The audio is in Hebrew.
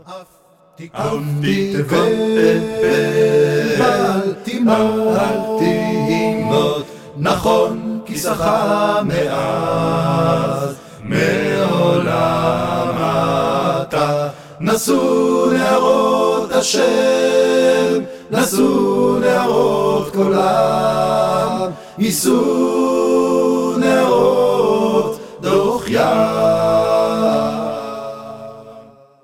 עפתי ואל תימות, נכון כיסך מאז מעולם אתה. נסו נערות השם, נסו נערות קולם, ייסעו